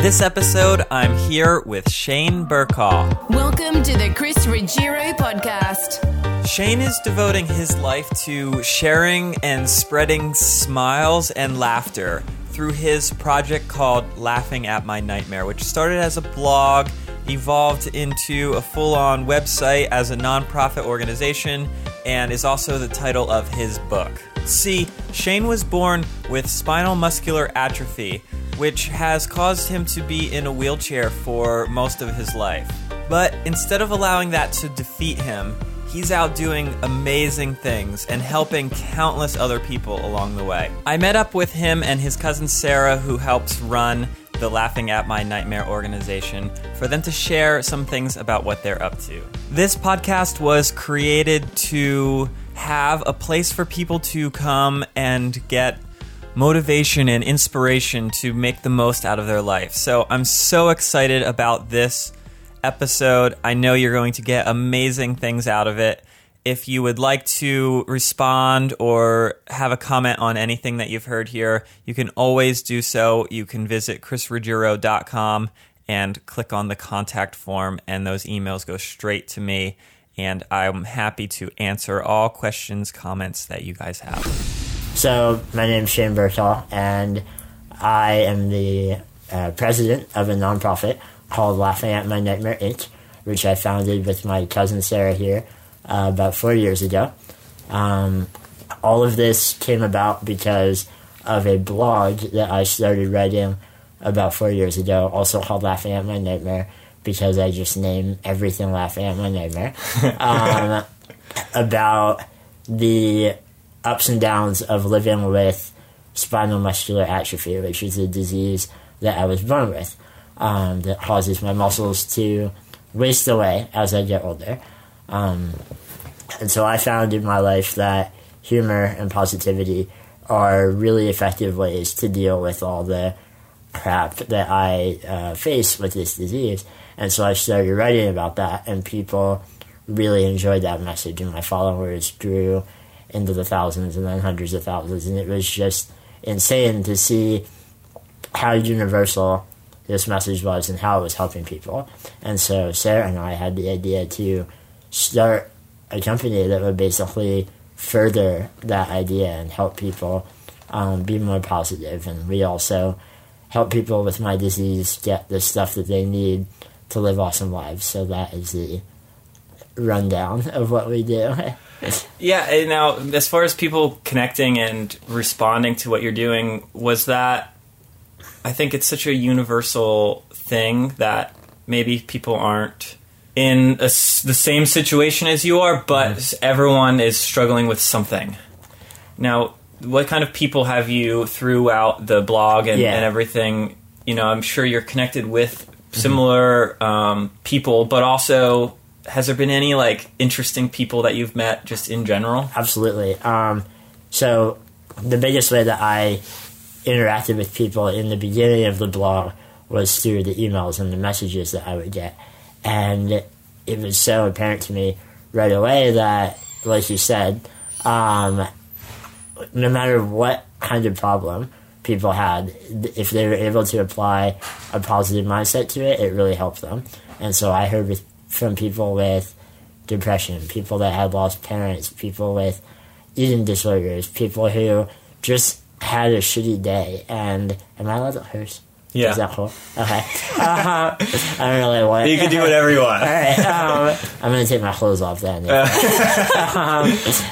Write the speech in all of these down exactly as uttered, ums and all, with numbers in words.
This episode, I'm here with Shane Burkall. Welcome to the Chris Ruggiero podcast. Shane is devoting his life to sharing and spreading smiles and laughter through his project called Laughing at My Nightmare, which started as a blog, evolved into a full-on website as a nonprofit organization, and is also the title of his book. See, Shane was born with spinal muscular atrophy, which has caused him to be in a wheelchair for most of his life. But instead of allowing that to defeat him, he's out doing amazing things and helping countless other people along the way. I met up with him and his cousin Sarah, who helps run the Laughing at My Nightmare organization, for them to share some things about what they're up to. This podcast was created to have a place for people to come and get motivation and inspiration to make the most out of their life. So I'm so excited about this episode. I know you're going to get amazing things out of it. If you would like to respond or have a comment on anything that you've heard here, you can always do so. You can visit chris ruggiero dot com and click on the contact form, and those emails go straight to me, and I'm happy to answer all questions, comments that you guys have. So, my name is Shane Burkall, and I am the uh, president of a nonprofit called Laughing at My Nightmare, Incorporated, which I founded with my cousin Sarah here uh, about four years ago. Um, all of this came about because of a blog that I started writing about four years ago, also called Laughing at My Nightmare, because I just named everything Laughing at My Nightmare, um, about the ups and downs of living with spinal muscular atrophy, which is a disease that I was born with, um, that causes my muscles to waste away as I get older. Um, and so I found in my life that humor and positivity are really effective ways to deal with all the crap that I uh, face with this disease. And so I started writing about that, and people really enjoyed that message, and my followers grew into the thousands and then hundreds of thousands, and it was just insane to see how universal this message was and how it was helping people. And so Sarah and I had the idea to start a company that would basically further that idea and help people um, be more positive. And we also help people with my disease get the stuff that they need to live awesome lives. So that is the rundown of what we do. Yeah, and now, as far as people connecting and responding to what you're doing, was that, I think it's such a universal thing that maybe people aren't in a, the same situation as you are, but mm-hmm. everyone is struggling with something. Now, what kind of people have you throughout the blog and, yeah. and everything? You know, I'm sure you're connected with similar mm-hmm. um, people, but also, has there been any, like, interesting people that you've met just in general? Absolutely. Um, so the biggest way that I interacted with people in the beginning of the blog was through the emails and the messages that I would get. And it was so apparent to me right away that, like you said, um, no matter what kind of problem people had, if they were able to apply a positive mindset to it, it really helped them. And so I heard with from people with depression, people that had lost parents, people with eating disorders, people who just had a shitty day. And am I allowed to curse? Yeah. Is that cool? Okay. Uh, I don't really want. You can do whatever you want. All right. Um, I'm going to take my clothes off then. um,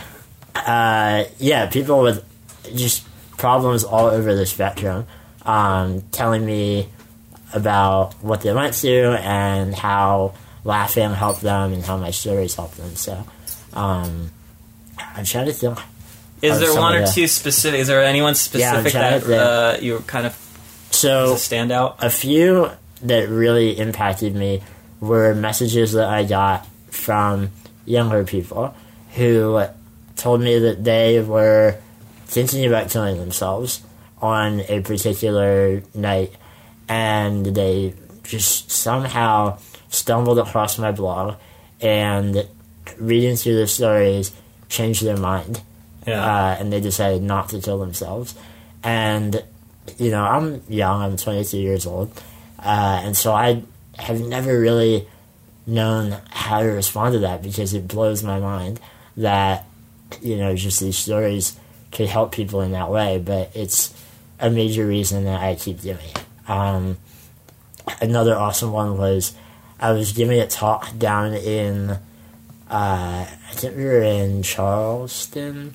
uh, yeah, people with just problems all over the spectrum, um, telling me about what they went through and how laughing helped them and how my stories helped them. So um, I'm trying to think. Is there one or the, two specific? Is there anyone specific yeah, that uh, you kind of so stand out? A few that really impacted me were messages that I got from younger people who told me that they were thinking about killing themselves on a particular night, and they just somehow stumbled across my blog, and reading through the stories changed their mind. Yeah. Uh, and they decided not to kill themselves. And, you know, I'm young, I'm twenty-two years old. Uh, and so I have never really known how to respond to that, because it blows my mind that, you know, just these stories could help people in that way. But it's a major reason that I keep doing it. Um, another awesome one was I was giving a talk down in, uh, I think we were in Charleston,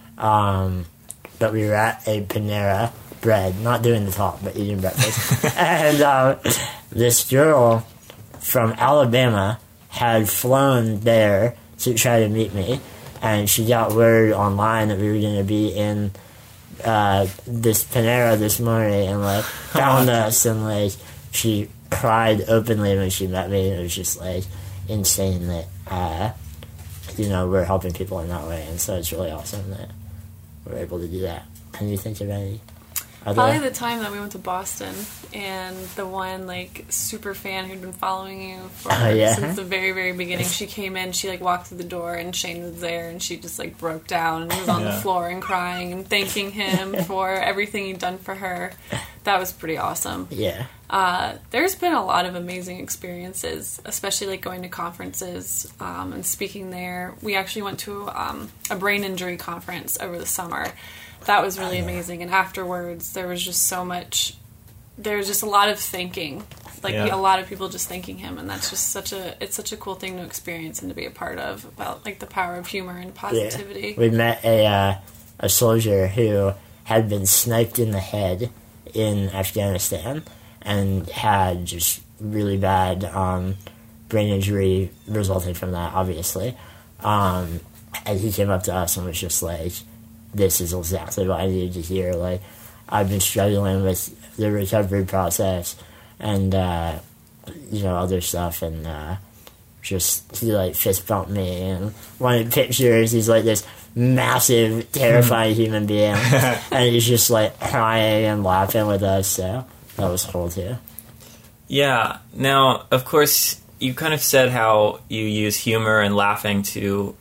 um, but we were at a Panera Bread, not doing the talk, but eating breakfast. and um, this girl from Alabama had flown there to try to meet me, and she got word online that we were going to be in uh, this Panera this morning, and like found us, and like she cried openly when she met me. It was just like insane that uh, you know, we're helping people in that way, and so it's really awesome that we're able to do that. Can you think of any? Other? Probably the time that we went to Boston, and the one like super fan who'd been following you for Oh, yeah? since the very very beginning. She came in, she like walked through the door, and Shane was there, and she just like broke down and was on Yeah. the floor and crying and thanking him for everything he'd done for her. That was pretty awesome. Yeah. Uh, there's been a lot of amazing experiences, especially like going to conferences um, and speaking there. We actually went to um, a brain injury conference over the summer. That was really amazing. And afterwards, there was just so much, there was just a lot of thanking. Like Yeah. a lot of people just thanking him. And that's just such a, it's such a cool thing to experience and to be a part of, about like the power of humor and positivity. Yeah. We met a, uh, a soldier who had been sniped in the head in Afghanistan and had just really bad um, brain injury resulting from that, obviously. Um, and he came up to us and was just like, this is exactly what I needed to hear. Like, I've been struggling with the recovery process and, uh, you know, other stuff. And uh, just, he, like, fist bumped me and wanted pictures. He's, like, this massive, terrifying human being. And he's just, like, crying and laughing with us. So that was cool, too. Yeah. Now, of course, you kind of said how you use humor and laughing to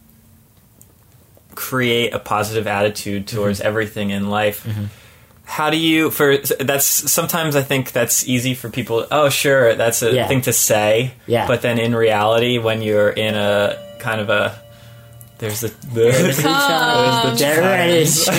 create a positive attitude towards mm-hmm. everything in life. Mm-hmm. How do you, for, that's, sometimes I think that's easy for people, oh, sure, that's a yeah. thing to say. Yeah. But then in reality, when you're in a kind of a, there's the, the There's the Come. Chinese.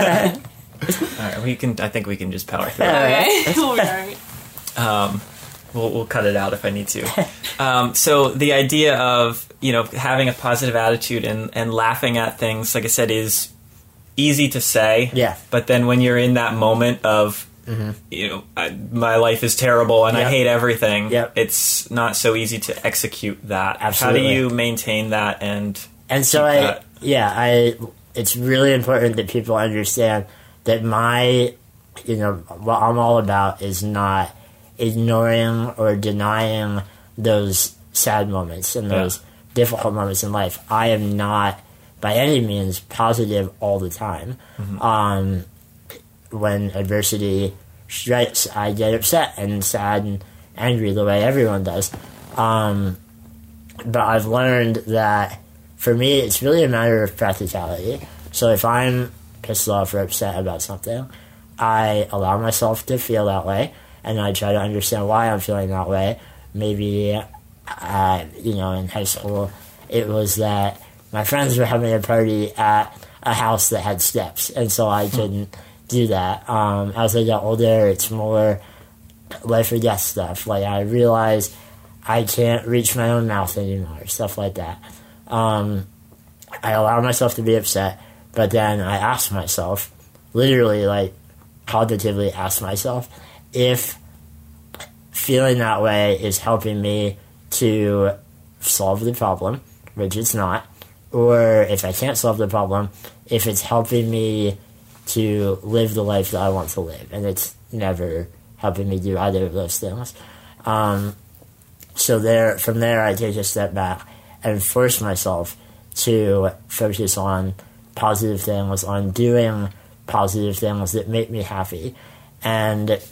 All right, we can, I think we can just power through it. Okay, we'll be all right. Um, we'll, we'll cut it out if I need to. Um, so the idea of, you know, having a positive attitude and, and laughing at things, like I said, is easy to say. Yeah. But then when you're in that moment of, mm-hmm. you know, I, my life is terrible and yep. I hate everything, yep. it's not so easy to execute that. Absolutely. How do you maintain that and And so I, that? yeah, I, it's really important that people understand that my, you know, what I'm all about is not ignoring or denying those sad moments and those yeah. difficult moments in life. I am not, by any means, positive all the time. Mm-hmm. Um, when adversity strikes, I get upset and sad and angry the way everyone does. Um, but I've learned that for me, it's really a matter of practicality. So if I'm pissed off or upset about something, I allow myself to feel that way, and I try to understand why I'm feeling that way. Maybe, uh, you know, in high school, it was that my friends were having a party at a house that had steps, and so I couldn't do that. Um, as I got older, it's more life or death stuff. Like, I realize I can't reach my own mouth anymore, stuff like that. Um, I allow myself to be upset, but then I ask myself, literally, like, cognitively ask myself, if feeling that way is helping me to solve the problem, which it's not, or if I can't solve the problem, if it's helping me to live the life that I want to live, and it's never helping me do either of those things. Um, so there, from there, I take a step back and force myself to focus on positive things, on doing positive things that make me happy. And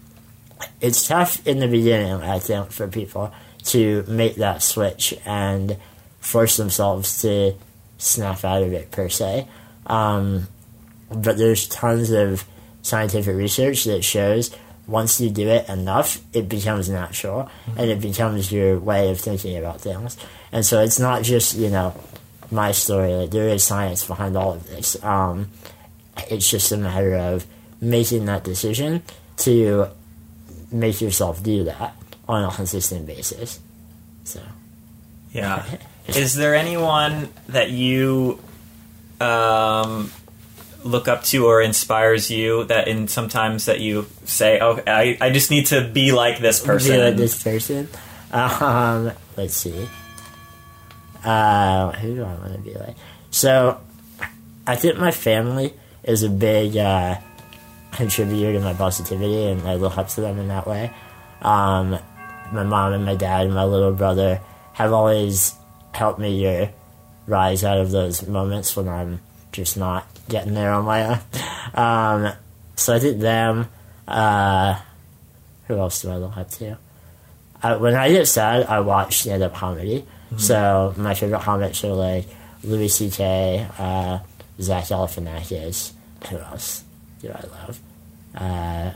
it's tough in the beginning, I think, for people to make that switch and force themselves to snap out of it, per se. Um, but there's tons of scientific research that shows once you do it enough, it becomes natural, mm-hmm. and it becomes your way of thinking about things. And so it's not just, you know, my story. Like, there is science behind all of this. Um, it's just a matter of making that decision to make yourself do that on a consistent basis. So, yeah. Is there anyone that you um, look up to or inspires you that in sometimes that you say, oh, I, I just need to be like this person? Be like this person? Um, let's see. Uh, who do I want to be like? So, I think my family is a big uh, contributor to my positivity, and I look up to them in that way. Um, my mom and my dad and my little brother have always helped me uh, rise out of those moments when I'm just not getting there on my own. Um, so I think them. Uh, who else do I look up to? Uh, when I get sad, I watch stand-up comedy. Mm-hmm. So my favorite comics are like Louis C K, uh, Zach Galifianakis. Who else do I love? Uh,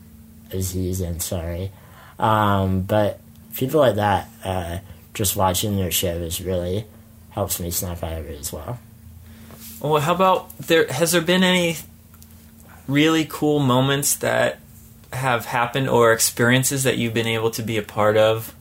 Aziz Ansari. Um, but people like that, uh, just watching their shows really helps me snap out of it as well. Well, how about there? Has there been any really cool moments that have happened or experiences that you've been able to be a part of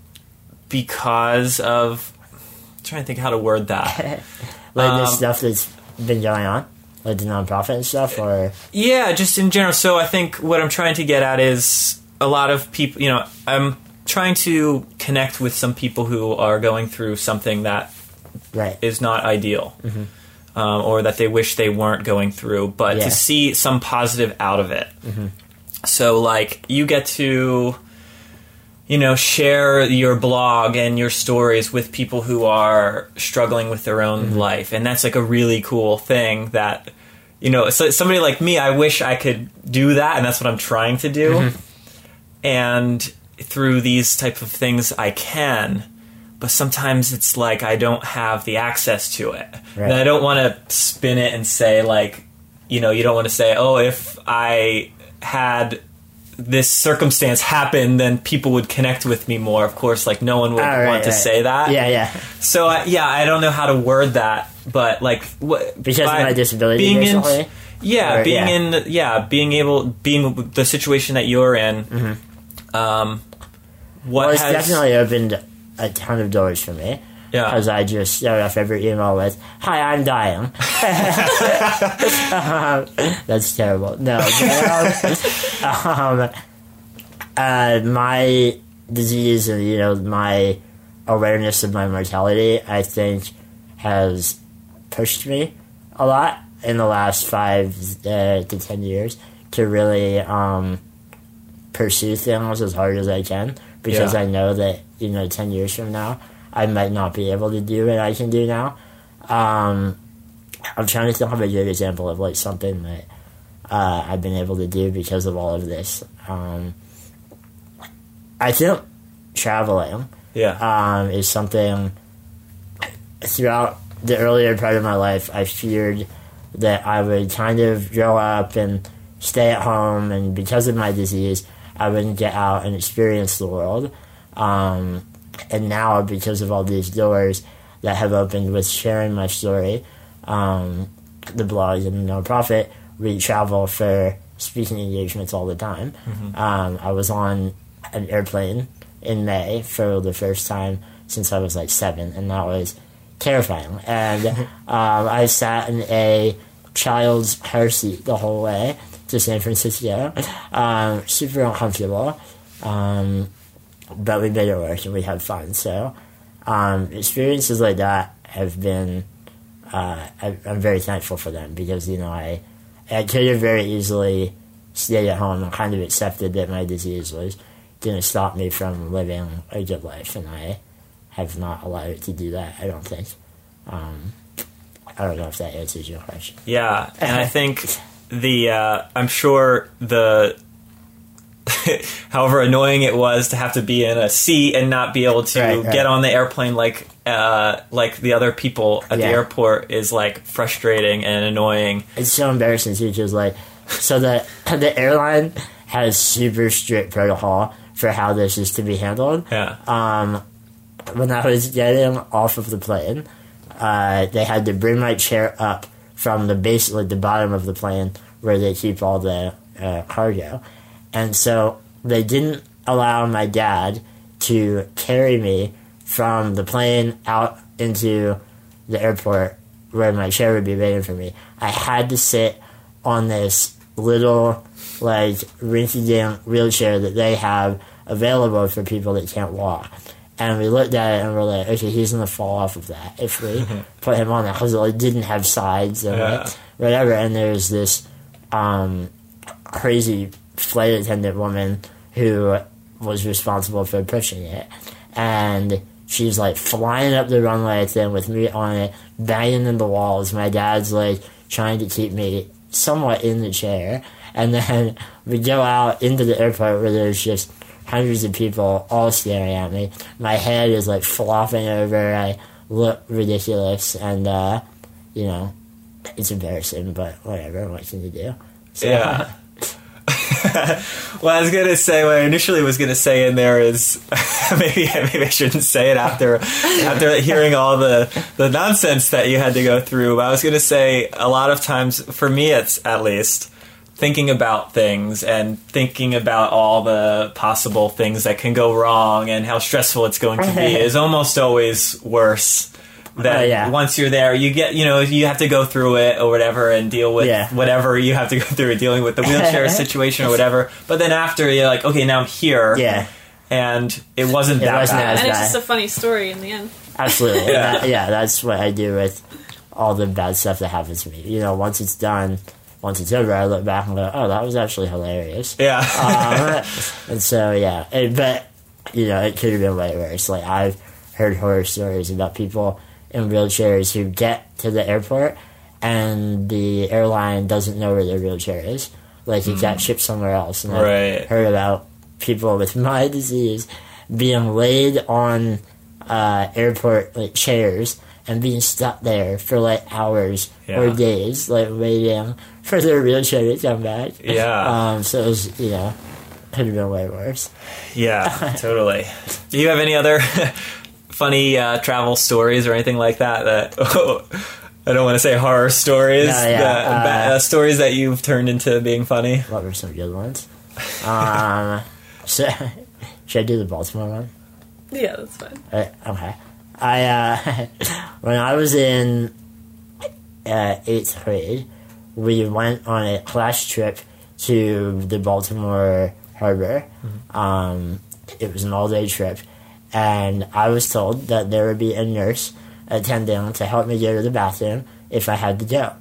because of? I'm trying to think how to word that. Like um, the stuff that's been going on, like the nonprofit and stuff, or yeah, just in general. So I think what I'm trying to get at is a lot of people. You know, I'm trying to connect with some people who are going through something that right. is not ideal. Mm-hmm. Um, or that they wish they weren't going through, but yeah. to see some positive out of it. Mm-hmm. So, like, you get to, you know, share your blog and your stories with people who are struggling with their own mm-hmm. life, and that's, like, a really cool thing that, you know, so somebody like me, I wish I could do that, and that's what I'm trying to do. Mm-hmm. And through these type of things, I can. But sometimes it's like I don't have the access to it. Right. And I don't want to spin it and say, like, you know, you don't want to say, oh, if I had this circumstance happen, then people would connect with me more. Of course, like, no one would right, want to right. say that. Yeah, yeah. So, uh, yeah, I don't know how to word that. But, like... What, because of my disability, being basically? In, yeah, or, being yeah. in... Yeah, being able... Being the situation that you're in. Mm-hmm. Um, what well, it's has... definitely opened a ton of doors for me. Yeah. Because I just start off every email with, hi, I'm dying. um, that's terrible. No. But, um, um, uh, my disease and, you know, my awareness of my mortality, I think, has pushed me a lot in the last five uh, to ten years to really um, pursue things as hard as I can. Because yeah. I know that, you know, ten years from now, I might not be able to do what I can do now. Um, I'm trying to think of a good example of, like, something that uh, I've been able to do because of all of this. Um, I think traveling yeah. um, is something... Throughout the earlier part of my life, I feared that I would kind of grow up and stay at home, and because of my disease... I wouldn't get out and experience the world. Um, and now, because of all these doors that have opened with sharing my story, um, the blog and the nonprofit, we travel for speaking engagements all the time. Mm-hmm. Um, I was on an airplane in May for the first time since I was like seven, and that was terrifying. And um, I sat in a child's car seat the whole way to San Francisco. Um, super uncomfortable. Um, but we made it work and we had fun. So um, experiences like that have been, uh, I, I'm very thankful for them because, you know, I, I could have very easily stayed at home and kind of accepted that my disease was going to stop me from living a good life, and I have not allowed it to do that, I don't think. Um, I don't know if that answers your question. Yeah, and I think... The uh, I'm sure the however annoying it was to have to be in a seat and not be able to right, right. get on the airplane like uh, like the other people at yeah. the airport is like frustrating and annoying. It's so embarrassing too, because like so the the airline has super strict protocol for how this is to be handled. Yeah. Um, when I was getting off of the plane, uh, they had to bring my chair up from the base, like the bottom of the plane, where they keep all the uh, cargo. And so they didn't allow my dad to carry me from the plane out into the airport where my chair would be waiting for me. I had to sit on this little, like, rinky-dink wheelchair that they have available for people that can't walk. And we looked at it and we're like, okay, he's going to fall off of that if we put him on that, because it like, didn't have sides and Yeah. like, whatever. And there's this um, crazy flight attendant woman who was responsible for pushing it. And she's like flying up the runway thing with me on it, banging in the walls. My dad's like trying to keep me somewhat in the chair. And then we go out into the airport where there's just hundreds of people all staring at me. My head is like flopping over. I look ridiculous. And, uh, you know, it's embarrassing, but whatever. What can you do? So, Yeah. Well, I was gonna say what I initially was gonna say in there is maybe maybe I shouldn't say it after after hearing all the the nonsense that you had to go through. But I was gonna say a lot of times, for me, it's at least thinking about things and thinking about all the possible things that can go wrong and how stressful it's going to be is almost always worse. That Uh, yeah. once you're there, you get, you know, you have to go through it or whatever and deal with Yeah. whatever you have to go through, dealing with the wheelchair situation or whatever. But then after, you're like, okay, now I'm here. Yeah, And it wasn't It that wasn't bad. as And it's bad. just a funny story in the end. absolutely. Yeah. yeah. That, yeah, that's what I do with all the bad stuff that happens to me. You know, once it's done, once it's over, I look back and go, oh, that was actually hilarious. Yeah. um, and so, yeah. And, but, you know, it could have been way worse. Like, I've heard horror stories about people in wheelchairs who get to the airport and the airline doesn't know where their wheelchair is. Like, it got shipped somewhere else. And Right. I've heard about people with my disease being laid on uh, airport like chairs and being stuck there for like hours Yeah. or days, like waiting for their wheelchair to come back. Yeah. Um, so it was, you know, could have been way worse. Yeah, totally. Do you have any other funny uh, travel stories or anything like that? That I don't want to say horror stories. No, yeah, that- uh, ba- uh, stories that you've turned into being funny. What were some good ones? Um, so, should I do the Baltimore one? Yeah, that's fine. Uh, okay. I, uh, when I was in uh, eighth grade, we went on a class trip to the Baltimore Harbor. Um, it was an all-day trip, and I was told that there would be a nurse attending to help me go to the bathroom if I had to go.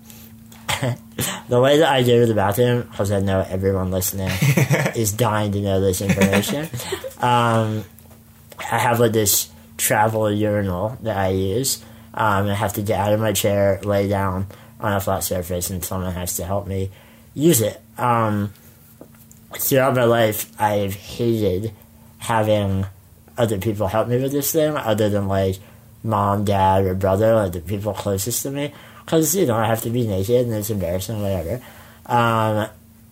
The way that I go to the bathroom, because I know everyone listening is dying to know this information, um, I have like this travel urinal that I use. Um, I have to get out of my chair, lay down on a flat surface, and someone has to help me use it. Um, throughout my life, I've hated having other people help me with this thing, other than like mom, dad, or brother, like the people closest to me. Because, you know, I have to be naked and it's embarrassing, whatever. Um,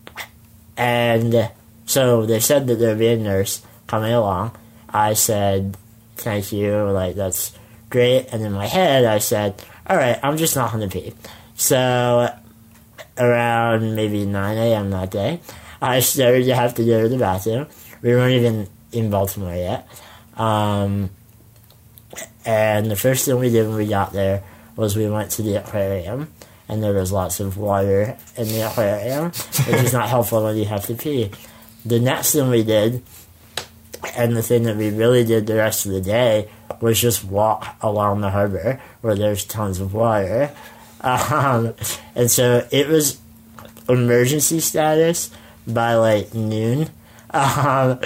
and so they said that there'd be a nurse coming along. I said, thank you, like, that's great. And in my head, I said, all right, I'm just not going to pee. So around maybe nine a.m. that day, I started to have to go to the bathroom. We weren't even in Baltimore yet. Um, and the first thing we did when we got there was we went to the aquarium, and there was lots of water in the aquarium, which is not helpful when you have to pee. The next thing we did, and the thing that we really did the rest of the day, was just walk along the harbor where there's tons of water. Um, and so it was emergency status by like noon. Um,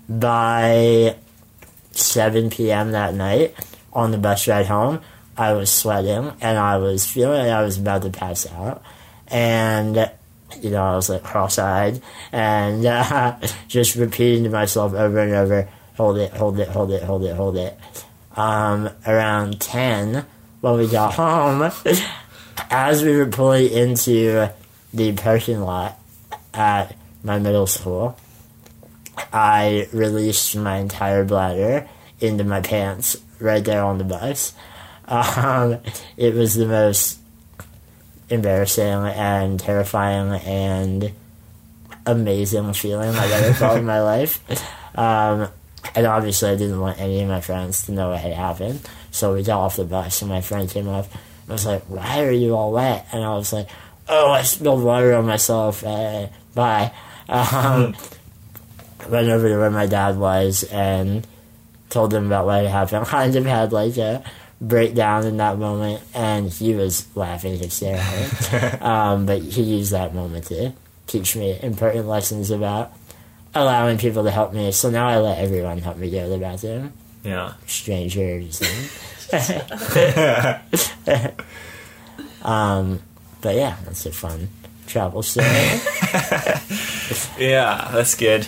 by seven p.m. that night on the bus ride home, I was sweating and I was feeling like I was about to pass out. And, you know, I was like cross-eyed and uh, just repeating to myself over and over, hold it, hold it, hold it, hold it, hold it. Um, around ten, when we got home, as we were pulling into the parking lot at my middle school, I released my entire bladder into my pants right there on the bus. Um, it was the most embarrassing and terrifying and amazing feeling I've ever felt in my life. Um, and obviously I didn't want any of my friends to know what had happened. So we got off the bus and my friend came up and was like, "Why are you all wet?" And I was like, "Oh, I spilled water on myself. Uh, bye." Um, went over to where my dad was and told him about what had happened. Kind of had like a breakdown in that moment, and he was laughing hysterically. um, but he used that moment to teach me important lessons about allowing people to help me. So now I let everyone help me go to the bathroom. Yeah. Strangers. And um, but yeah, that's a fun travel story. Yeah, that's good.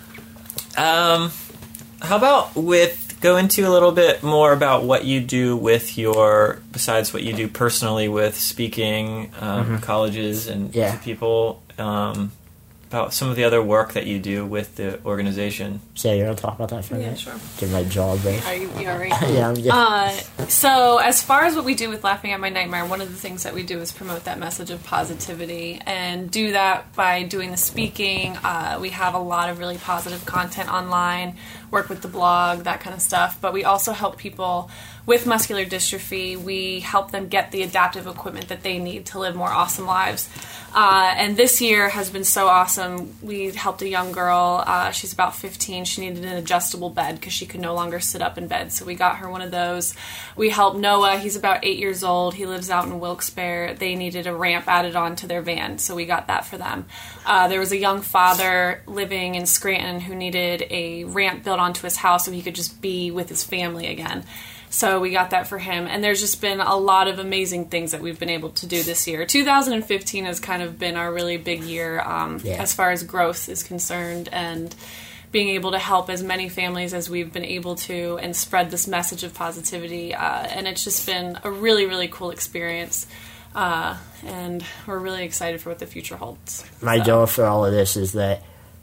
Um, how about with go into a little bit more about what you do with your, besides what you do personally with speaking, um, mm-hmm. colleges and yeah. to people, um, about some of the other work that you do with the organization. So you want to talk about that for a yeah, minute? Sure. Give my jaw a break. Are you, you all right? Yeah, I'm good. Uh, so as far as what we do with Laughing at My Nightmare, one of the things that we do is promote that message of positivity, and do that by doing the speaking. Uh, we have a lot of really positive content online, work with the blog, that kind of stuff, but we also help people with muscular dystrophy. We help them get the adaptive equipment that they need to live more awesome lives. Uh, and this year has been so awesome. We helped a young girl. Uh, she's about fifteen. She needed an adjustable bed because she could no longer sit up in bed. So we got her one of those. We helped Noah. He's about eight years old. He lives out in Wilkes-Barre. They needed a ramp added onto their van, so we got that for them. Uh, there was a young father living in Scranton who needed a ramp built onto his house so he could just be with his family again. So we got that for him. And there's just been a lot of amazing things that we've been able to do this year. two thousand fifteen has kind of been our really big year um, yeah. as far as growth is concerned, and being able to help as many families as we've been able to and spread this message of positivity. Uh, and it's just been a really, really cool experience. Uh, and we're really excited for what the future holds. My so. goal for all of this is that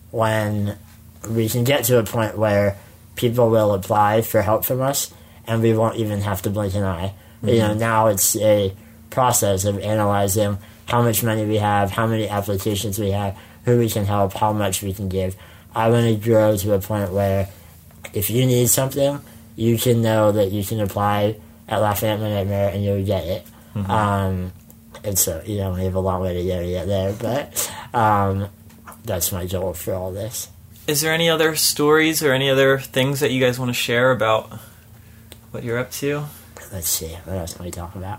when we can get to a point where people will apply for help from us, and we won't even have to blink an eye. Mm-hmm. You know, now it's a process of analyzing how much money we have, how many applications we have, who we can help, how much we can give. I want to grow to a point where if you need something, you can know that you can apply at Laughing at My Nightmare and you'll get it. Mm-hmm. Um, and so, you know, we have a long way to go to get there, but um, that's my goal for all this. Is there any other stories or any other things that you guys want to share about what you're up to? Let's see. What else can we talk about?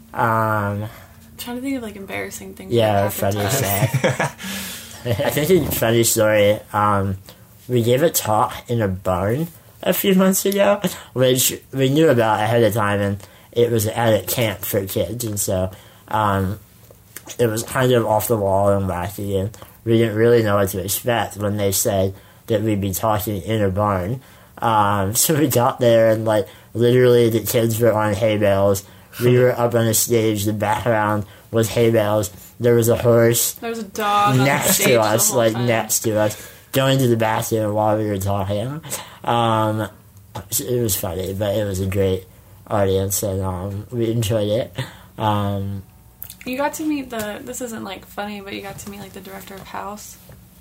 Um, I'm trying to think of like embarrassing things. Yeah, funny stuff. I think a funny story. Um, we gave a talk in a barn a few months ago, which we knew about ahead of time, and it was at a camp for kids, and so um, it was kind of off the wall and wacky, and we didn't really know what to expect when they said that we'd be talking in a barn. Um, so we got there, and like literally the kids were on hay bales. We were up on a stage. The background was hay bales. There was a horse. There was a dog next on the to us, like time. next to us, going to the bathroom while we were talking. Um, it was funny, but it was a great audience, and um, we enjoyed it. Um, you got to meet the. This isn't like funny, but you got to meet like the director of House,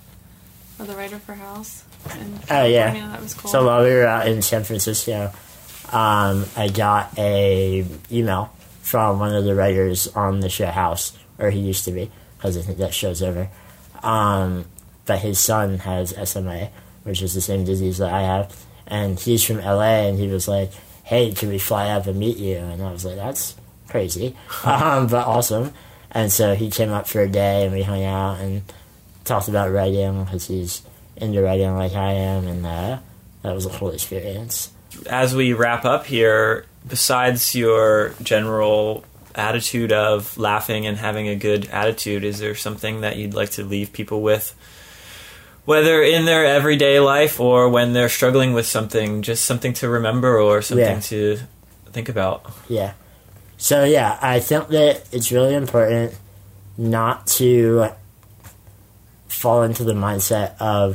or the writer for House. Oh yeah, that was cool. So while we were out in San Francisco, um, I got a email from one of the writers on the show House, or he used to be, because I think that show's over. Um, but his son has S M A, which is the same disease that I have, and he's from L A, and he was like, "Hey, can we fly up and meet you?" And I was like, "That's crazy, um, but awesome." And so he came up for a day, and we hung out and talked about writing, because he's into writing like I am, and uh, that was a whole experience. As we wrap up here, besides your general attitude of laughing and having a good attitude, is there something that you'd like to leave people with, whether in their everyday life or when they're struggling with something, just something to remember or something yeah. to think about? Yeah. So yeah, I think that it's really important not to fall into the mindset of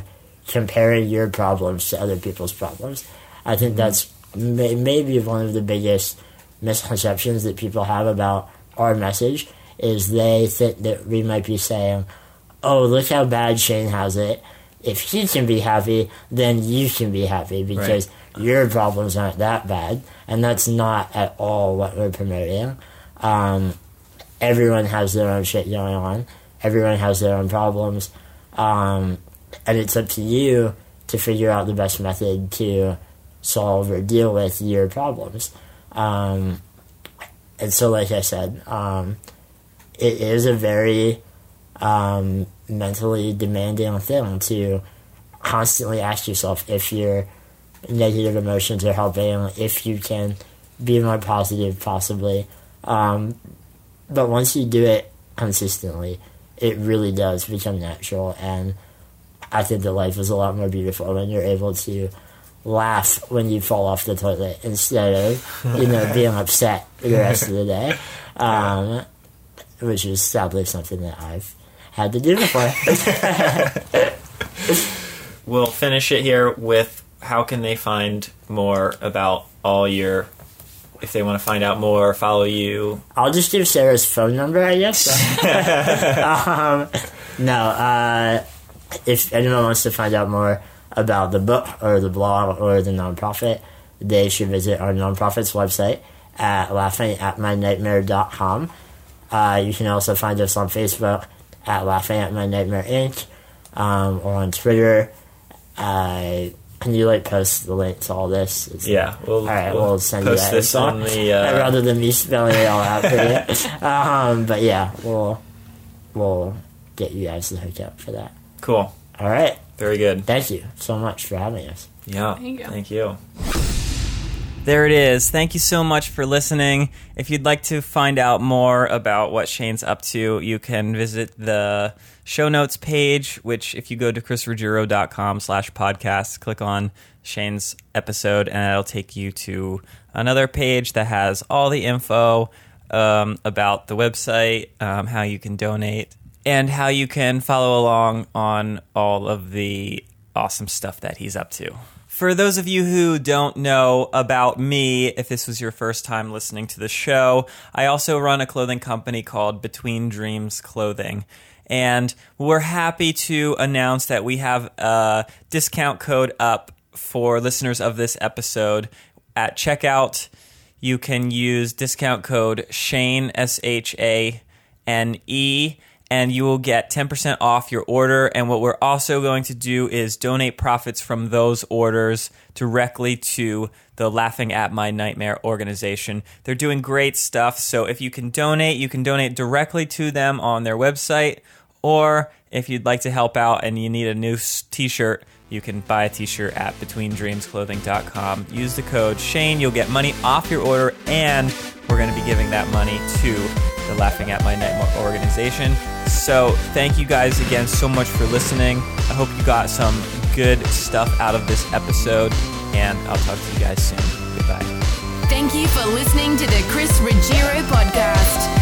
comparing your problems to other people's problems. I think mm-hmm. that's may- maybe one of the biggest misconceptions that people have about our message, is they think that we might be saying, oh, look how bad Shane has it. If he can be happy, then you can be happy because right. your problems aren't that bad. And that's not at all what we're promoting. Um, everyone has their own shit going on. Everyone has their own problems. Um, and it's up to you to figure out the best method to solve or deal with your problems. Um, and so, like I said, um, it is a very um, mentally demanding thing to constantly ask yourself if your negative emotions are helping, if you can be more positive, possibly. Um, but once you do it consistently, it really does become natural, and I think that life is a lot more beautiful when you're able to laugh when you fall off the toilet instead of, you know, being upset the rest of the day, um, which is sadly something that I've had to do before. We'll finish it here with how can they find more about all your, if they want to find out more, follow you. I'll just give Sarah's phone number, I guess. um, no, uh, if anyone wants to find out more about the book or the blog or the nonprofit, they should visit our nonprofit's website at laughing at my nightmare dot com. Uh, you can also find us on Facebook at Laughing at My Nightmare Incorporated, um, or on Twitter. Uh, can you like post the link to all this? It's, yeah, we'll, all right, we'll, we'll send post you that this on the uh... rather than me spelling it all out for you. Um, but yeah, we'll we'll get you guys the hookup for that. Cool. All right. Very good. Thank you so much for having us. Yeah. Thank you. Thank you. There it is. Thank you so much for listening. If you'd like to find out more about what Shane's up to, you can visit the show notes page, which if you go to chrisruggiero.com slash podcast, click on Shane's episode, and it'll take you to another page that has all the info um, about the website, um, how you can donate, and how you can follow along on all of the awesome stuff that he's up to. For those of you who don't know about me, if this was your first time listening to the show, I also run a clothing company called Between Dreams Clothing. And we're happy to announce that we have a discount code up for listeners of this episode. At checkout, you can use discount code Shane, S H A N E, and you will get ten percent off your order. And what we're also going to do is donate profits from those orders directly to the Laughing at My Nightmare organization. They're doing great stuff, so if you can donate, you can donate directly to them on their website, or if you'd like to help out and you need a new t-shirt, you can buy a t-shirt at between dreams clothing dot com. Use the code Shane, you'll get money off your order, and we're going to be giving that money to the Laughing at My Nightmare organization. So thank you guys again so much for listening. I hope you got some good stuff out of this episode, and I'll talk to you guys soon. Goodbye. Thank you for listening to the Chris Ruggiero podcast.